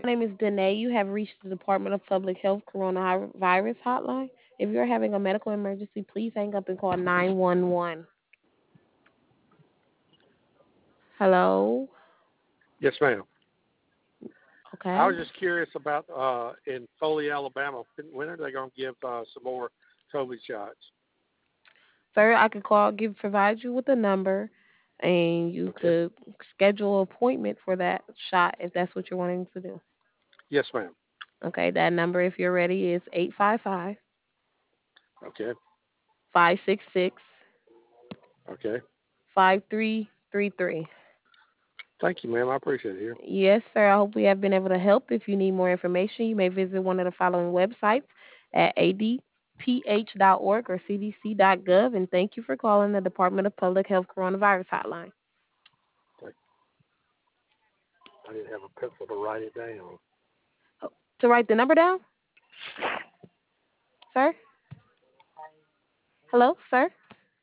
My name is Danae. You have reached the Department of Public Health Coronavirus Hotline. If you're having a medical emergency, please hang up and call 911. Hello? Yes, ma'am. I Okay. was just curious about in Foley, Alabama. When are they going to give some more COVID shots? Sir, I could provide you with a number, and you Okay. could schedule an appointment for that shot if that's what you're wanting to do. Yes, ma'am. Okay, that number, if you're ready, is 855 Okay. 566 Okay. 5333. Thank you, ma'am. I appreciate it here. Yes, sir. I hope we have been able to help. If you need more information, you may visit one of the following websites at adph.org or cdc.gov. And thank you for calling the Department of Public Health Coronavirus Hotline. Thank I didn't have a pencil to write it down. Oh, to write the number down, sir? Hello, sir?